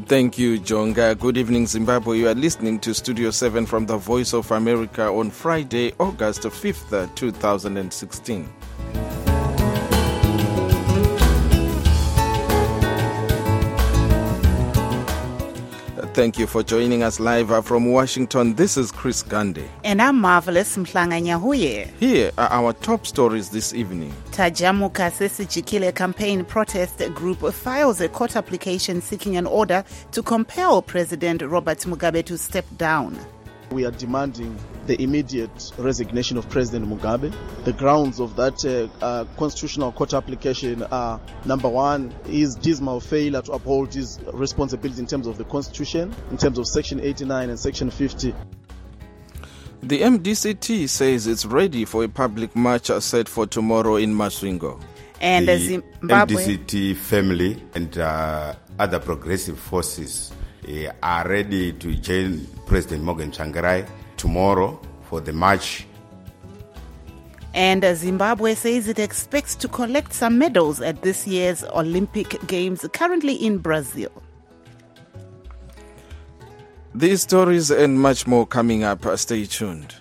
Thank you, Jonga. Good evening, Zimbabwe. You are listening to Studio 7 from the Voice of America on Friday, August 5th, 2016. Thank you for joining us live from Washington. This is Chris Gandhi. And I'm Marvelous Mhlanga-Nyahuye. Here are our top stories this evening. Tajamuka Sesijikile campaign protest group files a court application seeking an order to compel President Robert Mugabe to step down. We are demanding the immediate resignation of President Mugabe. The grounds of that constitutional court application are, number one, his dismal failure to uphold his responsibility in terms of the Constitution, in terms of Section 89 and Section 50. The MDCT says it's ready for a public march set for tomorrow in Masvingo. And the Zimbabwe MDCT family and other progressive forces are ready to join President Morgan Tsvangirai tomorrow for the march. And Zimbabwe says it expects to collect some medals at this year's Olympic Games currently in Brazil. These stories and much more coming up. Stay tuned.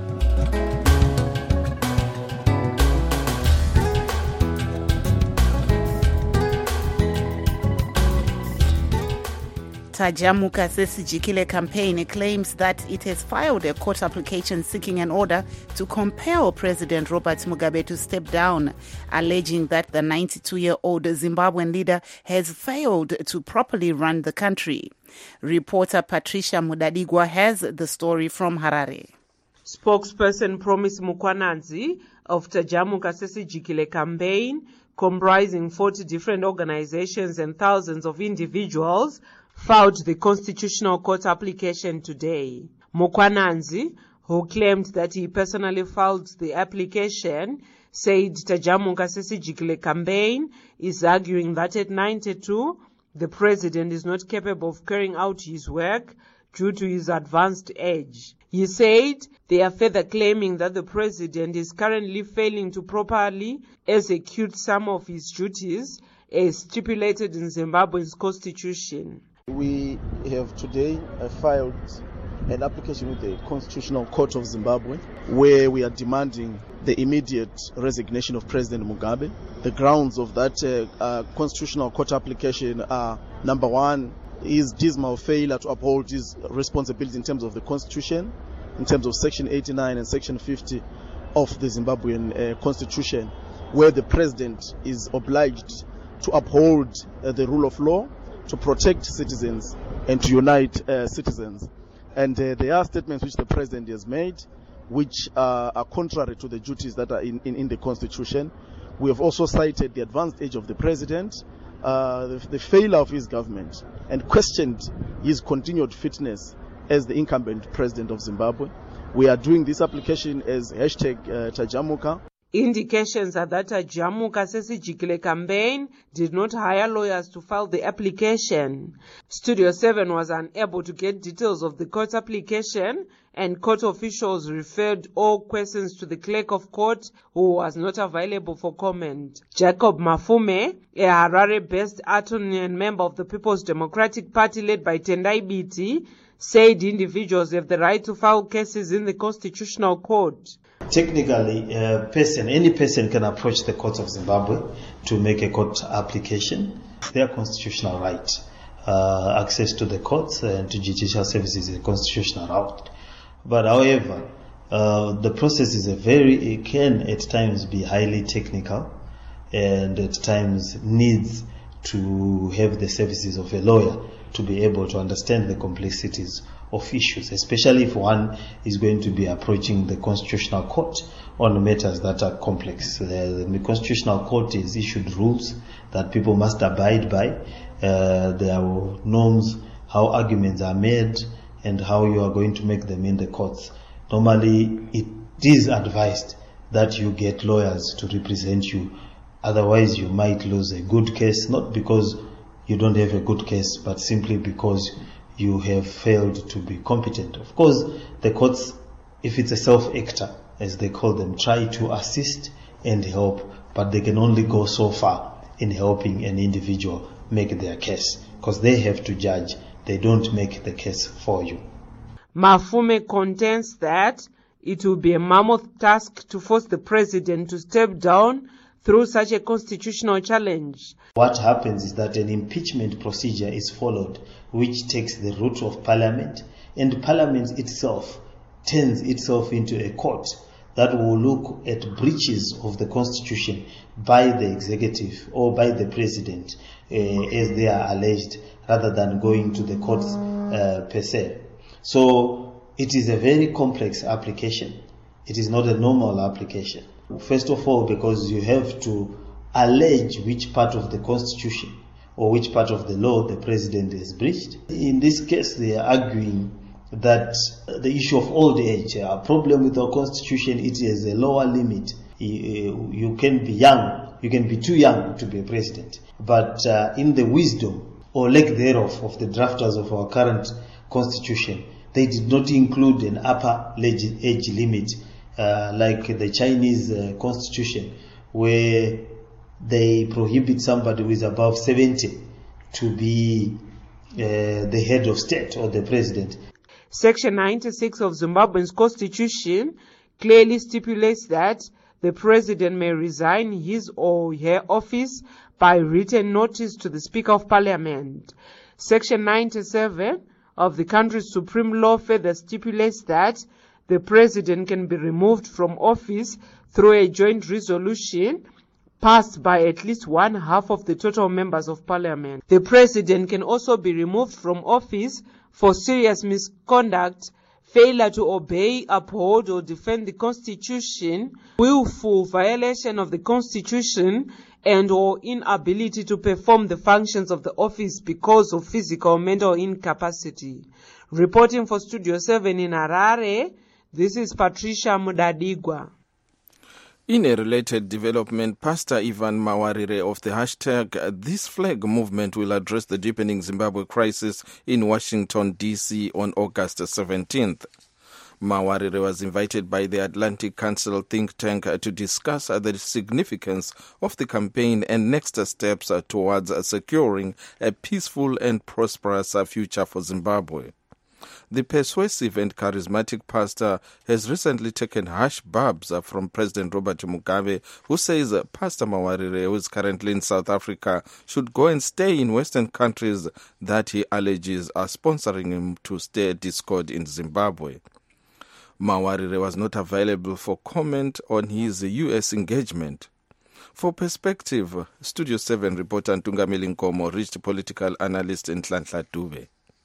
Tajamuka Sesijikile campaign claims that it has filed a court application seeking an order to compel President Robert Mugabe to step down, alleging that the 92-year-old Zimbabwean leader has failed to properly run the country. Reporter Patricia Mudadigwa has the story from Harare. Spokesperson Promise Mukwananzi of Tajamuka Sesijikile campaign, comprising 40 different organizations and thousands of individuals, filed the Constitutional Court application today. Mukwananzi, who claimed that he personally filed the application, said Tajamuka Sesijikile campaign is arguing that at 92, the president is not capable of carrying out his work due to his advanced age. He said they are further claiming that the president is currently failing to properly execute some of his duties as stipulated in Zimbabwe's constitution. We have today filed an application with the Constitutional Court of Zimbabwe where we are demanding the immediate resignation of President Mugabe. The grounds of that Constitutional Court application are, number one, his dismal failure to uphold his responsibility in terms of the Constitution, in terms of Section 89 and Section 50 of the Zimbabwean Constitution, where the president is obliged to uphold the rule of law, to protect citizens and to unite citizens. And there are statements which the president has made which are contrary to the duties that are in the Constitution. We have also cited the advanced age of the president, the failure of his government, and questioned his continued fitness as the incumbent president of Zimbabwe. We are doing this application as #Tajamuka. Indications are that Tajamuka Sesijikile campaign did not hire lawyers to file the application. Studio 7 was unable to get details of the court application, and court officials referred all questions to the clerk of court, who was not available for comment. Jacob Mafume, a Harare-based attorney and member of the People's Democratic Party led by Tendai Biti, said individuals have the right to file cases in the Constitutional Court. Technically, any person can approach the court of Zimbabwe to make a court application. Their constitutional right. Access to the courts and to judicial services is a constitutional right. But however, the process can at times be highly technical, and at times needs to have the services of a lawyer to be able to understand the complexities of issues, especially if one is going to be approaching the Constitutional Court on matters that are complex. The Constitutional Court has issued rules that people must abide by. There are norms, how arguments are made, and how you are going to make them in the courts. Normally, it is advised that you get lawyers to represent you. Otherwise, you might lose a good case, not because you don't have a good case, but simply because you have failed to be competent. Of course, the courts, if it's a self-actor, as they call them, try to assist and help, but they can only go so far in helping an individual make their case. because they have to judge. They don't make the case for you. Mafume contends that it will be a mammoth task to force the president to step down through such a constitutional challenge. What happens is that an impeachment procedure is followed, which takes the route of parliament, and parliament itself turns itself into a court that will look at breaches of the constitution by the executive or by the president as they are alleged, rather than going to the courts per se. So it is a very complex application. It is not a normal application. First of all, because you have to allege which part of the constitution or which part of the law the president has breached. In this case, they are arguing that the issue of old age, a problem with our constitution, it is a lower limit. You can be young, you can be too young to be a president. But in the wisdom or lack thereof of the drafters of our current constitution, they did not include an upper age limit like the Chinese constitution, where they prohibit somebody who is above 70 to be the head of state or the president. Section 96 of Zimbabwe's constitution clearly stipulates that the president may resign his or her office by written notice to the Speaker of Parliament. Section 97 of the country's supreme law further stipulates that the president can be removed from office through a joint resolution passed by at least 1/2 of the total members of parliament. The president can also be removed from office for serious misconduct, failure to obey, uphold, or defend the constitution, willful violation of the constitution, and or inability to perform the functions of the office because of physical or mental incapacity. Reporting for Studio 7 in Harare, this is Patricia Mudadigwa. In a related development, Pastor Ivan Mawarire of the hashtag This Flag movement will address the deepening Zimbabwe crisis in Washington, D.C. on August 17th. Mawarire was invited by the Atlantic Council think tank to discuss the significance of the campaign and next steps towards securing a peaceful and prosperous future for Zimbabwe. The persuasive and charismatic pastor has recently taken harsh barbs from President Robert Mugabe, who says Pastor Mawarire, who is currently in South Africa, should go and stay in Western countries that he alleges are sponsoring him to stir discord in Zimbabwe. Mawarire was not available for comment on his U.S. engagement. For perspective, Studio 7 reporter Ntungameli Nkomo reached political analyst Nhlanhla Dube.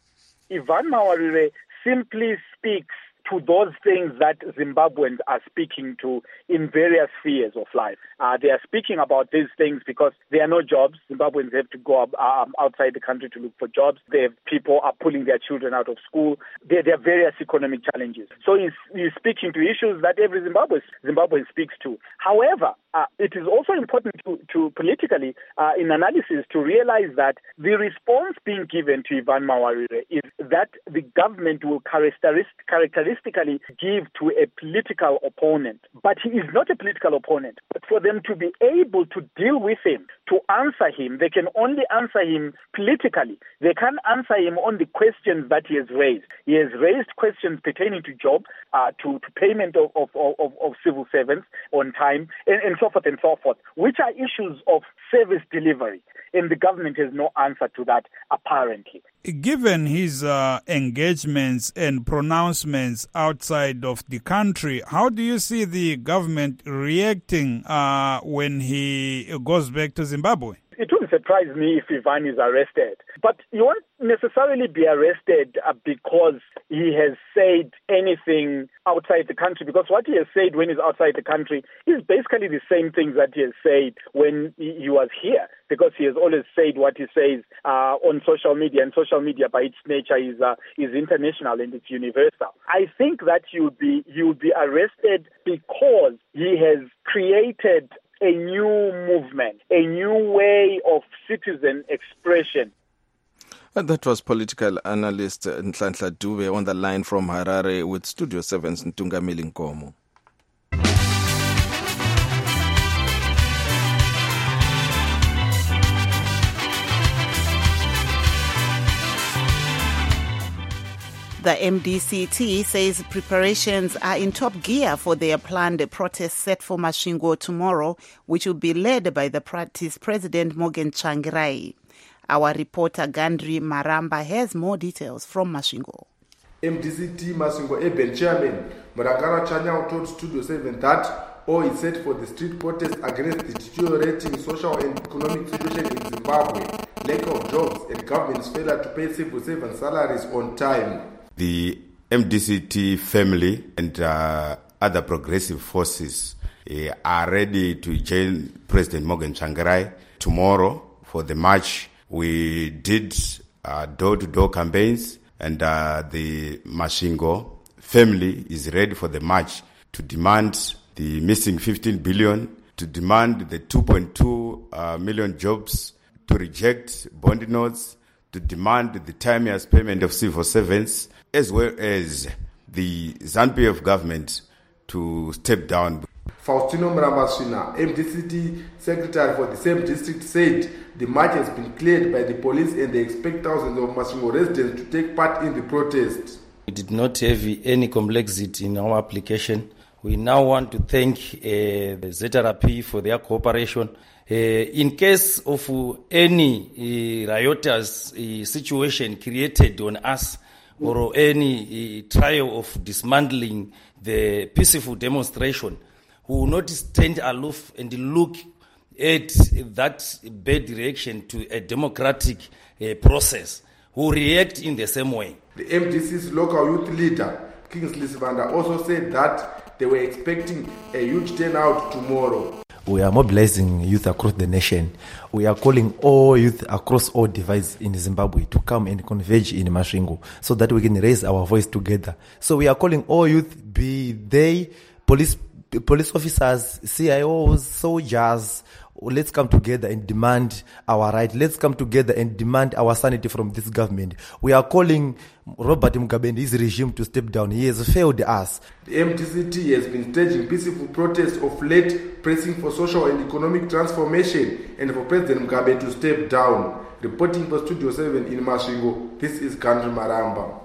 Ivan Mawarire simply speaks to those things that Zimbabweans are speaking to in various spheres of life. They are speaking about these things because there are no jobs. Zimbabweans have to go outside the country to look for jobs. People are pulling their children out of school. There are various economic challenges. So he's speaking to issues that every Zimbabwean speaks to. However, it is also important to politically, in analysis, to realize that the response being given to Ivan Mawarire is that the government will characteristically give to a political opponent. But he is not a political opponent. But for them to be able to deal with him, to answer him, they can only answer him politically. They can't answer him on the questions that he has raised. He has raised questions pertaining to jobs, to payment of civil servants on time, and so forth and so forth, which are issues of service delivery. And the government has no answer to that, apparently. Given his engagements and pronouncements outside of the country, how do you see the government reacting when he goes back to Zimbabwe? It wouldn't surprise me if Ivan is arrested. But he won't necessarily be arrested because he has said anything outside the country, because what he has said when he's outside the country is basically the same things that he has said when he was here, because he has always said what he says on social media, and social media by its nature is international and it's universal. I think that he would be arrested because he has created a new movement, a new way of citizen expression. And that was political analyst Nhlanhla Dube on the line from Harare with Studio 7's Ntungameli Nkomo. The MDCT says preparations are in top gear for their planned protest set for Masvingo tomorrow, which will be led by the party's president Morgan Tsvangirai. Our reporter Gandri Maramba has more details from Masvingo. MDCT Masvingo Eben chairman Murangana Chanyao told Studio 7 that all is set for the street protest against the deteriorating social and economic situation in Zimbabwe, lack of jobs and government's failure to pay civil servants salaries on time. The MDCT family and other progressive forces are ready to join President Morgan Tsvangirai tomorrow for the march. We did door-to-door campaigns, and the Masvingo family is ready for the march to demand the missing 15 billion, to demand the 2.2 million jobs, to reject bond notes, to demand the timeous payment of civil servants, as well as the ZANU-PF government to step down. Faustino Mrambasvina, MDCT secretary for the same district, said the march has been cleared by the police and they expect thousands of Masvingo residents to take part in the protest. We did not have any complexity in our application. We now want to thank ZRP for their cooperation. In case of any riotous situation created on us, or any trial of dismantling the peaceful demonstration, we will not stand aloof and look at that bad reaction to a democratic process. We will react in the same way. The MDC's local youth leader, Kingsley Sivanda, also said that they were expecting a huge turnout tomorrow. We are mobilizing youth across the nation. We are calling all youth across all divides in Zimbabwe to come and converge in Masvingo so that we can raise our voice together. So we are calling all youth, be they police officers, CIOs, soldiers. Let's come together and demand our right. Let's come together and demand our sanity from this government. We are calling Robert Mugabe and his regime to step down. He has failed us. The MDCT has been staging peaceful protests of late, pressing for social and economic transformation and for President Mugabe to step down. Reporting for Studio 7 in Masvingo, this is Gandri Maramba.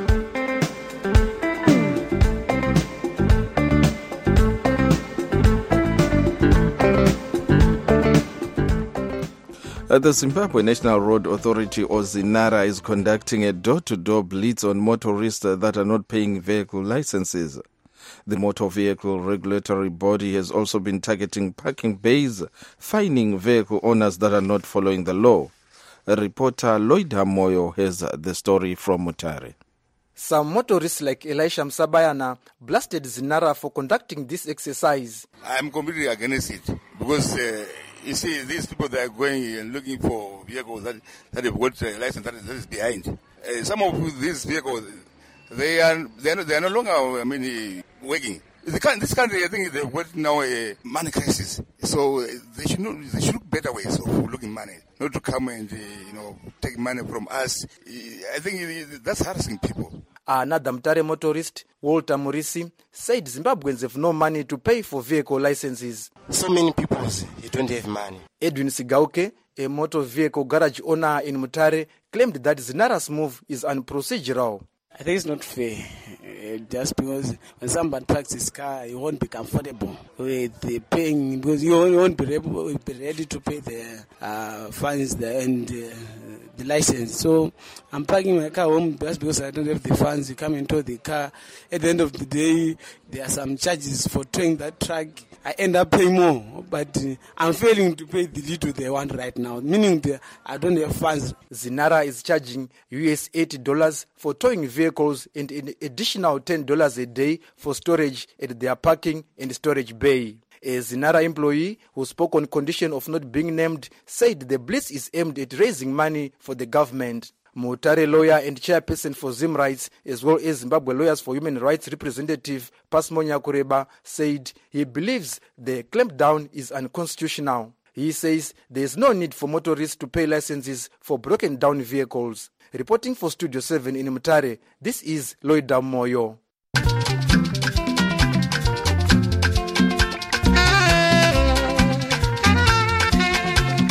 The Zimbabwe National Road Authority, or ZINARA, is conducting a door-to-door blitz on motorists that are not paying vehicle licenses. The Motor Vehicle Regulatory Body has also been targeting parking bays, fining vehicle owners that are not following the law. Reporter Loida Moyo has the story from Mutare. Some motorists like Elisha Msabayana blasted ZINARA for conducting this exercise. I'm completely against it because you see, these people that are going and looking for vehicles that have got a license that is behind. Some of these vehicles, they are no longer working. This country, I think, they've got now a money crisis. So they should look better ways of looking money, not to come and take money from us. I think that's harassing people. Another Mutare motorist, Walter Morisi, said Zimbabweans have no money to pay for vehicle licenses. So many people, you don't have money. Edwin Sigauke, a motor vehicle garage owner in Mutare, claimed that ZINARA's move is unprocedural. I think it's not fair. Just because when somebody parks his car, you won't be comfortable with the paying, because you won't be ready to pay the fines and the license. So I'm parking my car home just because I don't have the funds. You come into the car. At the end of the day, there are some charges for towing that truck. I end up paying more, but I'm failing to pay the little they want right now, meaning I don't have funds. ZINARA is charging US $80 for towing vehicles and an additional $10 a day for storage at their parking and storage bay. A ZINARA employee who spoke on condition of not being named said the blitz is aimed at raising money for the government. Mutare lawyer and chairperson for Zim Rights, as well as Zimbabwe Lawyers for Human Rights representative Pasmonya Kureba, said he believes the clampdown is unconstitutional. He says there is no need for motorists to pay licenses for broken down vehicles. Reporting for Studio 7 in Mutare, this is Loida Moyo.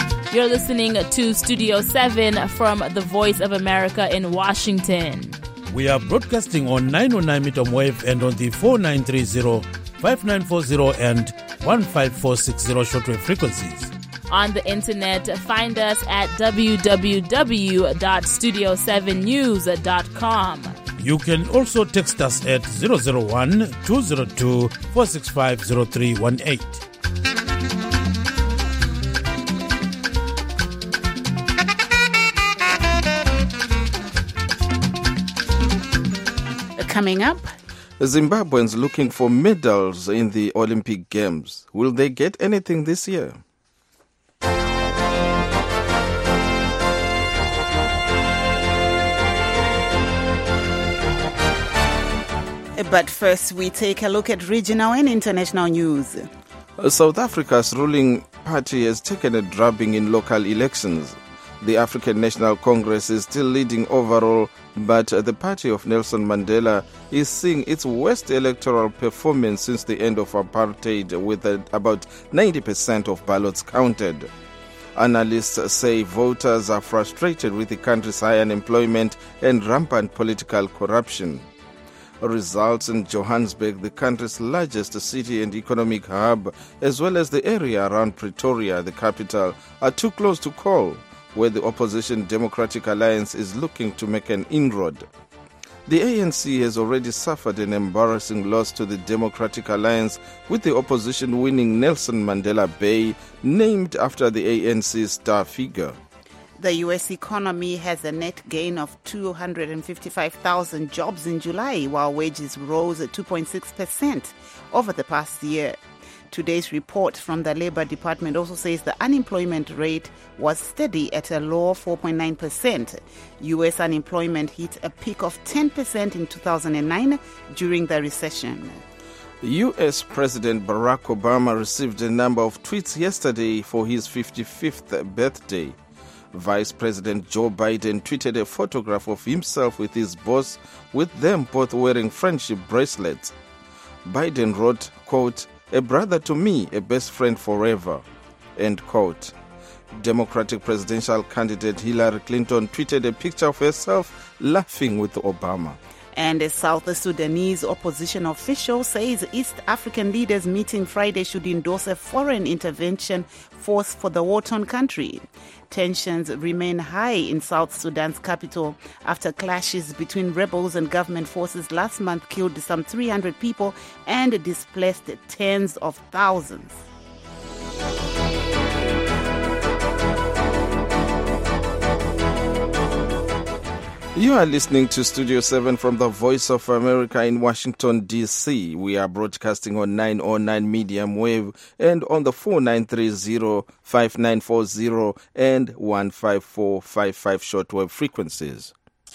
You're listening to Studio 7 from the Voice of America in Washington. We are broadcasting on 909 medium wave and on the 4930, 5940 and 15460 shortwave frequencies. On the internet, find us at www.studio7news.com. You can also text us at 001-202-465-0318. Coming up, Zimbabweans looking for medals in the Olympic Games. Will they get anything this year? But first, we take a look at regional and international news. South Africa's ruling party has taken a drubbing in local elections. The African National Congress is still leading overall, but the party of Nelson Mandela is seeing its worst electoral performance since the end of apartheid, with about 90% of ballots counted. Analysts say voters are frustrated with the country's high unemployment and rampant political corruption. Results in Johannesburg, the country's largest city and economic hub, as well as the area around Pretoria, the capital, are too close to call, where the opposition Democratic Alliance is looking to make an inroad. The ANC has already suffered an embarrassing loss to the Democratic Alliance, with the opposition winning Nelson Mandela Bay, named after the ANC's star figure. The U.S. economy has a net gain of 255,000 jobs in July, while wages rose 2.6% over the past year. Today's report from the Labor Department also says the unemployment rate was steady at a low 4.9%. U.S. unemployment hit a peak of 10% in 2009 during the recession. U.S. President Barack Obama received a number of tweets yesterday for his 55th birthday. Vice President Joe Biden tweeted a photograph of himself with his boss, with them both wearing friendship bracelets. Biden wrote, quote, "A brother to me, a best friend forever," end quote. Democratic presidential candidate Hillary Clinton tweeted a picture of herself laughing with Obama. And a South Sudanese opposition official says East African leaders meeting Friday should endorse a foreign intervention force for the war-torn country. Tensions remain high in South Sudan's capital after clashes between rebels and government forces last month killed some 300 people and displaced tens of thousands. You are listening to Studio 7 from the Voice of America in Washington, D.C. We are broadcasting on 909 medium wave and on the 4930, 5940 and 15455 shortwave frequencies.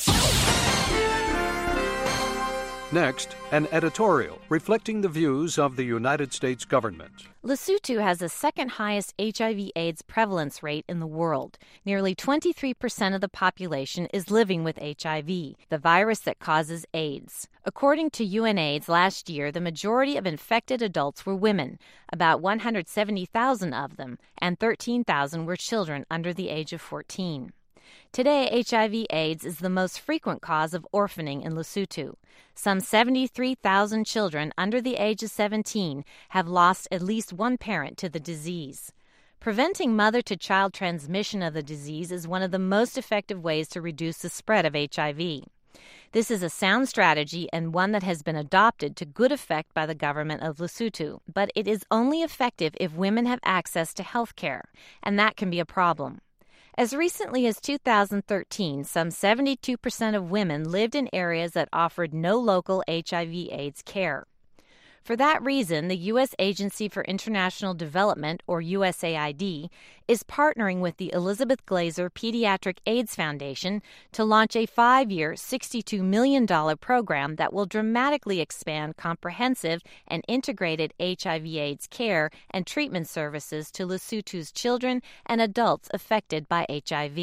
Next, an editorial reflecting the views of the United States government. Lesotho has the second highest HIV/AIDS prevalence rate in the world. Nearly 23% of the population is living with HIV, the virus that causes AIDS. According to UNAIDS, last year, the majority of infected adults were women, about 170,000 of them, and 13,000 were children under the age of 14. Today, HIV/AIDS is the most frequent cause of orphaning in Lesotho. Some 73,000 children under the age of 17 have lost at least one parent to the disease. Preventing mother-to-child transmission of the disease is one of the most effective ways to reduce the spread of HIV. This is a sound strategy and one that has been adopted to good effect by the government of Lesotho, but it is only effective if women have access to health care, and that can be a problem. As recently as 2013, some 72% of women lived in areas that offered no local HIV/AIDS care. For that reason, the U.S. Agency for International Development, or USAID, is partnering with the Elizabeth Glaser Pediatric AIDS Foundation to launch a 5-year, $62 million program that will dramatically expand comprehensive and integrated HIV/AIDS care and treatment services to Lesotho's children and adults affected by HIV.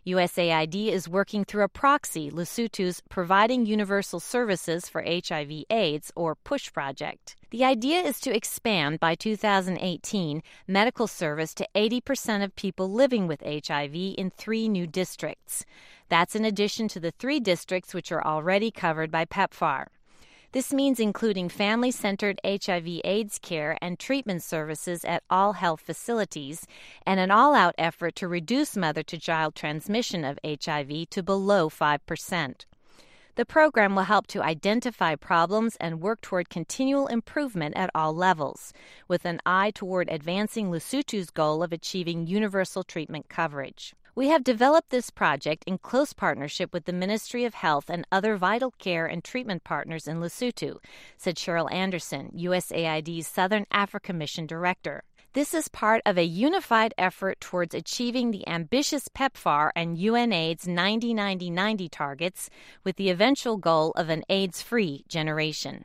USAID is working through a proxy, Lesotho's Providing Universal Services for HIV/AIDS, or PUSH project. The idea is to expand by 2018 medical service to 80% of people living with HIV in 3 new districts. That's in addition to the 3 districts which are already covered by PEPFAR. This means including family-centered HIV/AIDS care and treatment services at all health facilities and an all-out effort to reduce mother-to-child transmission of HIV to below 5%. The program will help to identify problems and work toward continual improvement at all levels, with an eye toward advancing Lesotho's goal of achieving universal treatment coverage. We have developed this project in close partnership with the Ministry of Health and other vital care and treatment partners in Lesotho, said Cheryl Anderson, USAID's Southern Africa Mission Director. This is part of a unified effort towards achieving the ambitious PEPFAR and UNAIDS 90-90-90 targets with the eventual goal of an AIDS-free generation.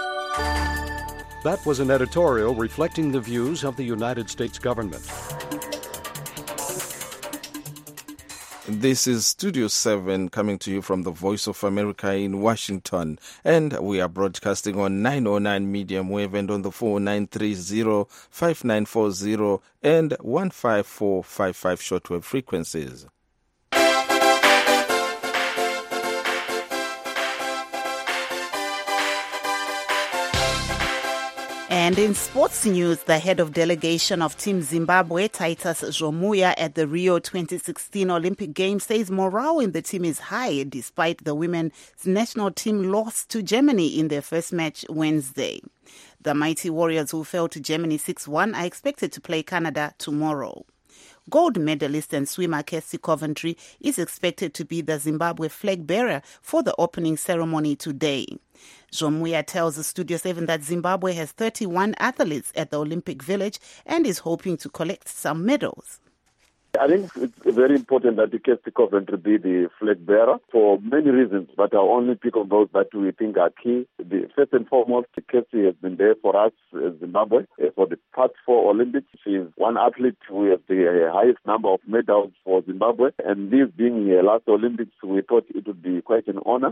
That was an editorial reflecting the views of the United States government. This is Studio 7 coming to you from the Voice of America in Washington. And we are broadcasting on 909 medium wave and on the 4930, 5940 and 15455 shortwave frequencies. And in sports news, the head of delegation of Team Zimbabwe, Titus Zvomuya, at the Rio 2016 Olympic Games says morale in the team is high despite the women's national team loss to Germany in their first match Wednesday. The mighty Warriors, who fell to Germany 6-1, are expected to play Canada tomorrow. Gold medalist and swimmer Kirsty Coventry is expected to be the Zimbabwe flag bearer for the opening ceremony today. Zvomuya tells the Studio 7 that Zimbabwe has 31 athletes at the Olympic Village and is hoping to collect some medals. I think it's very important that Kirsty Coventry be the flag bearer for many reasons, but I'll only pick on those that we think are key. First and foremost, Kirsty has been there for us, Zimbabwe, for the past 4 Olympics. She is one athlete who has the highest number of medals for Zimbabwe, and this being her last Olympics, we thought it would be quite an honor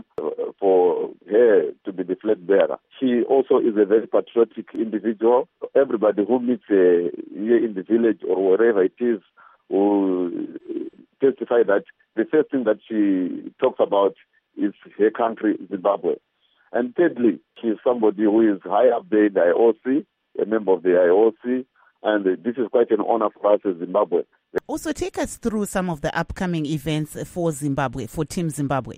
for her to be the flag bearer. She also is a very patriotic individual. Everybody who meets her here in the village or wherever it is will testify that the first thing that she talks about is her country, Zimbabwe. And thirdly, she is somebody who is high up there in the IOC, a member of the IOC, and this is quite an honor for us as Zimbabwe. Also, take us through some of the upcoming events for Zimbabwe, for Team Zimbabwe.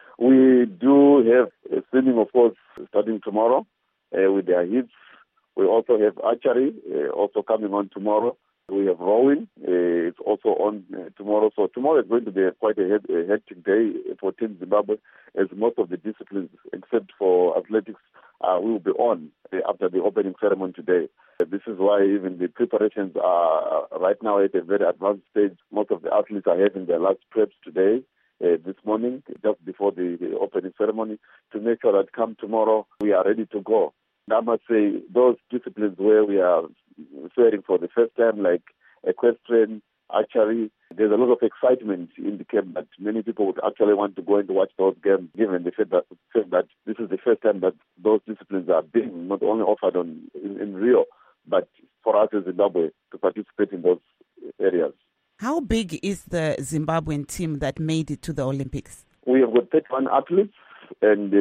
We do have swimming, of course, starting tomorrow with their hits. We also have archery, also coming on tomorrow. We have rowing, it's also on tomorrow. So tomorrow is going to be quite a hectic day for Team Zimbabwe, as most of the disciplines, except for athletics, will be on after the opening ceremony today. This is why even the preparations are right now at a very advanced stage. Most of the athletes are having their last preps today, this morning, just before the opening ceremony, to make sure that come tomorrow, we are ready to go. And I must say, those disciplines where we are swearing for the first time, like equestrian, archery, there's a lot of excitement in the camp that many people would actually want to go and watch those games, given the fact that this is the first time that those disciplines are being not only offered in Rio, but for us as Zimbabwe to participate in those areas. How big is the Zimbabwean team that made it to the Olympics? We have got 31 athletes and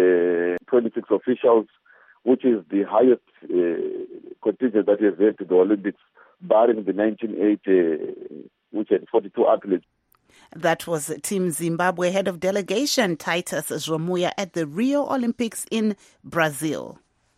26 officials, which is the highest contingent that has led to the Olympics, barring the 1980, which had 42 athletes. That was Team Zimbabwe head of delegation Titus Zvomuya at the Rio Olympics in Brazil.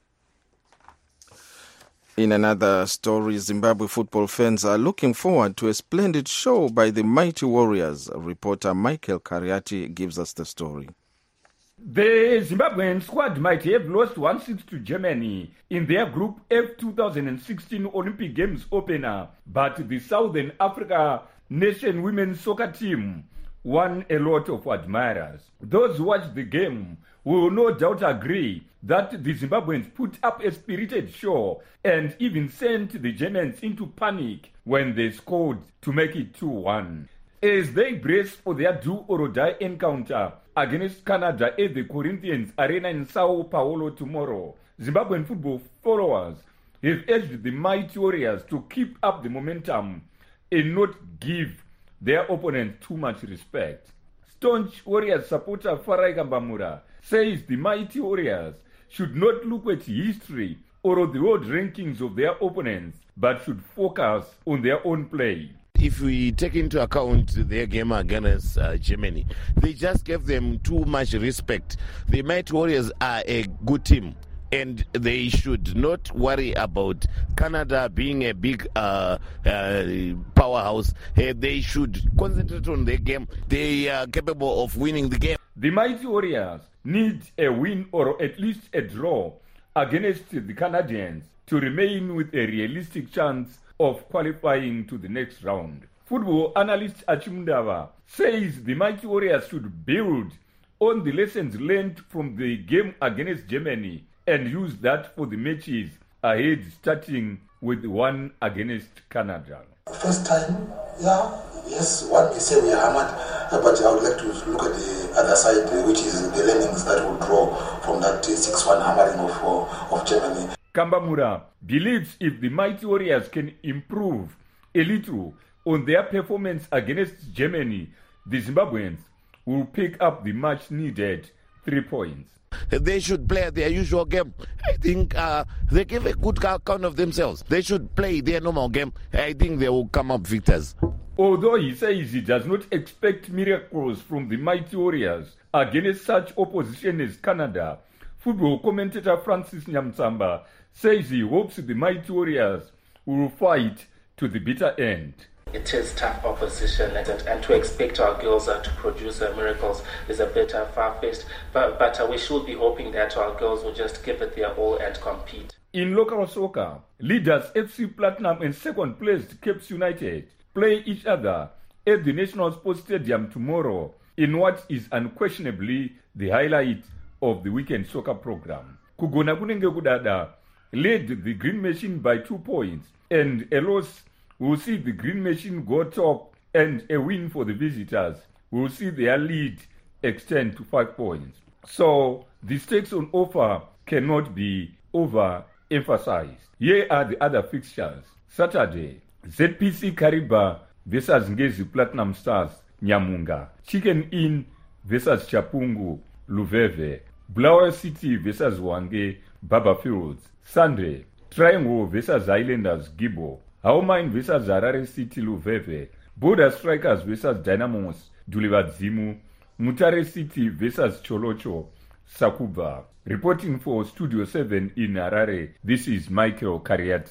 In another story, Zimbabwe football fans are looking forward to a splendid show by the mighty Warriors. Reporter Michael Kariati gives us the story. The Zimbabwean squad might have lost 1-6 to Germany in their Group F 2016 Olympic Games opener, but the Southern Africa nation women's soccer team won a lot of admirers. Those who watched the game will no doubt agree that the Zimbabweans put up a spirited show and even sent the Germans into panic when they scored to make it 2-1. as they brace for their do-or-die encounter against Canada at the Corinthians Arena in Sao Paulo tomorrow. Zimbabwean football followers have urged the mighty Warriors to keep up the momentum and not give their opponents too much respect. Staunch Warriors supporter Farai Kambamura says the mighty Warriors should not look at history or the world rankings of their opponents, but should focus on their own play. If we take into account their game against Germany, they just gave them too much respect. The Mighty Warriors are a good team, and they should not worry about Canada being a big powerhouse. They should concentrate on their game. They are capable of winning the game. The Mighty Warriors need a win or at least a draw against the Canadians to remain with a realistic chance of qualifying to the next round. Football analyst Achimundava says the Mighty Warriors should build on the lessons learned from the game against Germany and use that for the matches ahead, starting with one against Canada. First time, yes, one may say we are hammered, but I would like to look at the other side, which is the learnings that will draw from that 6-1 hammering of Germany. Kambamura believes if the Mighty Warriors can improve a little on their performance against Germany, the Zimbabweans will pick up the much needed 3 points. They should play their usual game. I think they give a good account of themselves. They should play their normal game. I think they will come up victors. Although he says he does not expect miracles from the Mighty Warriors against such opposition as Canada, football commentator Francis Nyamtsamba says he hopes the Mighty Warriors will fight to the bitter end. It is tough opposition, and to expect our girls to produce miracles is a bit far-fetched, but we should be hoping that our girls will just give it their all and compete. In local soccer, leaders FC Platinum and second-placed Capes United play each other at the National Sports Stadium tomorrow in what is unquestionably the highlight of the weekend soccer program. Kugona kunenge kudada led the Green Machine by 2 points, and a loss will see the Green Machine go top, and a win for the visitors will see their lead extend to 5 points. So the stakes on offer cannot be overemphasized. Here are the other fixtures. Saturday, ZPC Kariba versus Ngezi Platinum Stars Nyamunga, Chicken Inn versus Chapungu Luveve, Bulawayo City versus Wange Baba Fields. Sunday, Triangle versus Islanders Gibo, Haumine versus Harare City Luveve, Border Strikers versus Dynamos Dulivadzimu, Mutare City versus Cholocho Sakuba. Reporting for Studio 7 in Harare, this is Michael Kariat.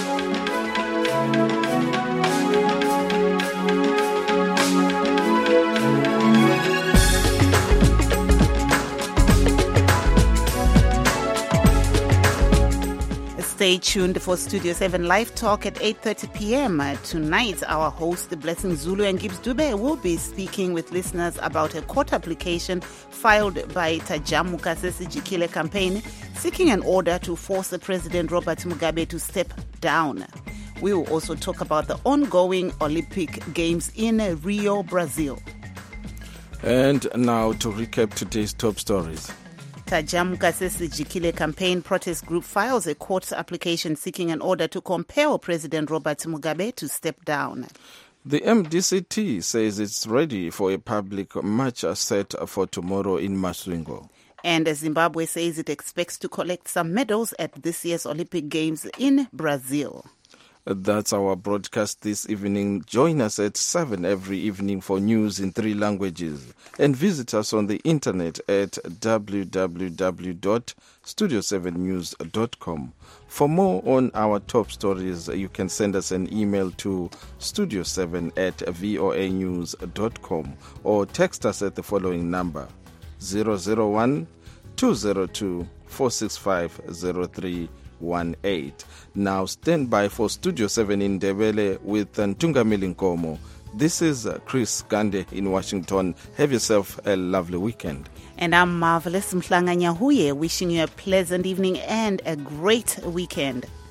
Stay tuned for Studio 7 Live Talk at 8:30 p.m. Tonight, our host, Blessing Zulu and Gibbs Dube, will be speaking with listeners about a court application filed by Tajamu Kasesi Jikile campaign seeking an order to force President Robert Mugabe to step down. We will also talk about the ongoing Olympic Games in Rio, Brazil. And now to recap today's top stories. Tajamu Kasesi Jikile campaign protest group files a court application seeking an order to compel President Robert Mugabe to step down. The MDCT says it's ready for a public march set for tomorrow in Masvingo. And Zimbabwe says it expects to collect some medals at this year's Olympic Games in Brazil. That's our broadcast this evening. Join us at 7 every evening for news in 3 languages. And visit us on the internet at www.studio7news.com. For more on our top stories, you can send us an email to studio7@voanews.com or text us at the following number 001-202-465-0318. Now stand by for Studio 7 in Ndebele with Ntungamili Nkomo. This is Chris Gande in Washington. Have yourself a lovely weekend. And I'm Marvelous Mhlanga Nyahuye, wishing you a pleasant evening and a great weekend.